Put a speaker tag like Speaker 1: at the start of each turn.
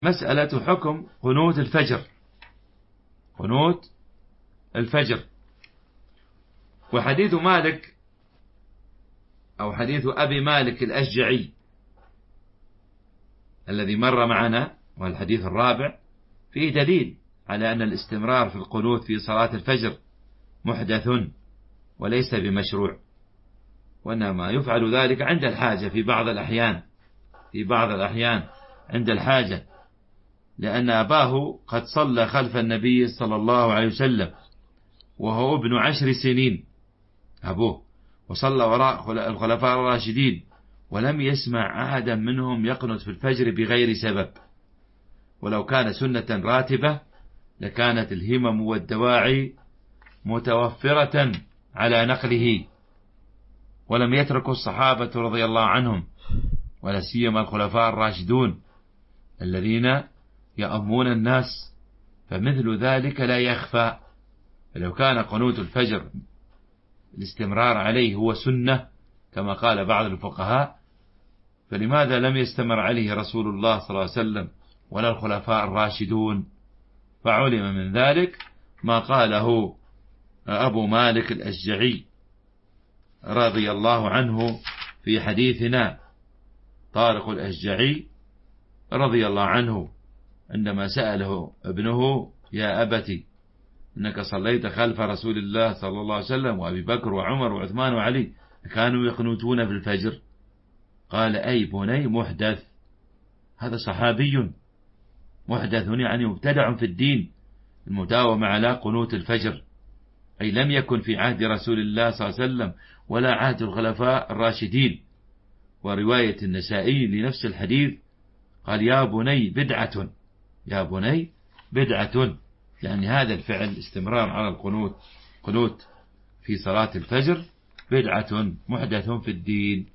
Speaker 1: مسألة حكم قنوت الفجر. قنوت الفجر. وحديث مالك أو حديث أبي مالك الأشجعي الذي مر معنا والحديث الرابع فيه دليل على أن الاستمرار في القنوت في صلاة الفجر محدث وليس بمشروع، وإنما يفعل ذلك عند الحاجة في بعض الأحيان عند الحاجة، لأن أباه قد صلى خلف النبي صلى الله عليه وسلم وهو ابن 10 سنين أبوه، وصلى وراء الخلفاء الراشدين ولم يسمع أحدا منهم يقنت في الفجر بغير سبب، ولو كان سنة راتبة لكانت الهمم والدواعي متوفرة على نقله، ولم يتركوا الصحابة رضي الله عنهم ولا سيما الخلفاء الراشدون الذين يأمون الناس، فمثل ذلك لا يخفى. فلو كان قنوت الفجر الاستمرار عليه هو سنة كما قال بعض الفقهاء، فلماذا لم يستمر عليه رسول الله صلى الله عليه وسلم ولا الخلفاء الراشدون؟ فعلم من ذلك ما قاله أبو مالك الأشجعي رضي الله عنه في حديثنا طارق الأشجعي رضي الله عنه عندما سأله ابنه: يا أبتي إنك صليت خلف رسول الله صلى الله عليه وسلم وأبي بكر وعمر وعثمان وعلي كانوا يقنتون في الفجر؟ قال: أي بني محدث. هذا صحابي محدث يعني مبتدع في الدين، المداومة على قنوت الفجر، أي لم يكن في عهد رسول الله صلى الله عليه وسلم ولا عهد الخلفاء الراشدين. ورواية النسائي لنفس الحديث قال: يا بني بدعة، يا بني بدعة، يعني هذا الفعل استمرار على القنوت في صلاة الفجر بدعة محدث في الدين.